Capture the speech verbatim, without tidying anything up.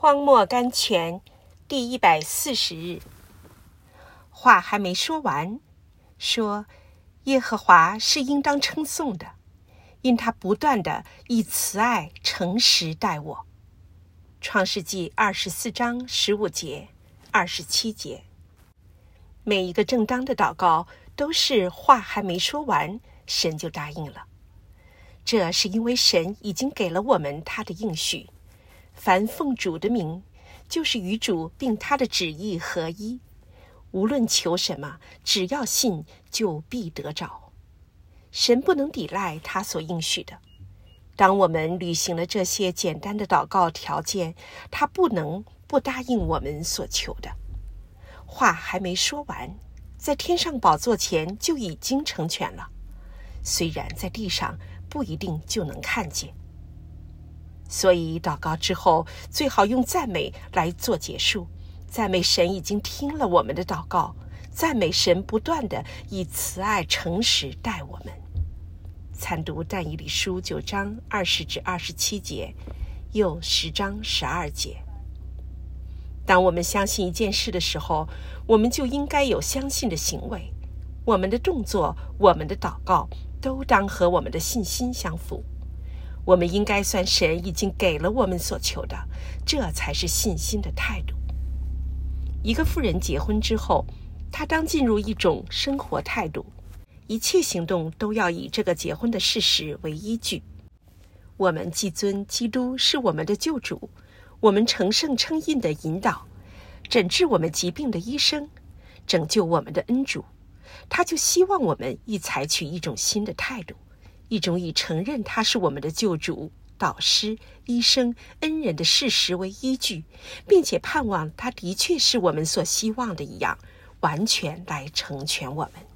荒漠甘泉第一百四十日。话还没说完，说耶和华是应当称颂的，因他不断地以慈爱诚实待我。创世纪二十四章十五节、二十七节。每一个正当的祷告都是话还没说完，神就答应了。这是因为神已经给了我们他的应许，凡奉主的名，就是与主并他的旨意合一，无论求什么，只要信，就必得着。神不能抵赖他所应许的。当我们履行了这些简单的祷告条件，他不能不答应我们所求的。话还没说完，在天上宝座前就已经成全了，虽然在地上不一定就能看见。所以祷告之后，最好用赞美来做结束。赞美神已经听了我们的祷告，赞美神不断地以慈爱诚实待我们。参读但以理书九章二十至二十七节，又十章十二节。当我们相信一件事的时候，我们就应该有相信的行为。我们的动作，我们的祷告，都当和我们的信心相符。我们应该算神已经给了我们所求的，这才是信心的态度。一个妇人结婚之后，她当进入一种生活态度，一切行动都要以这个结婚的事实为依据。我们既尊基督是我们的救主，我们承圣称义的引导，诊治我们疾病的医生，拯救我们的恩主，他就希望我们亦采取一种新的态度，一种以承认他是我们的救主、导师、医生、恩人的事实为依据，并且盼望他的确是我们所希望的一样，完全来成全我们。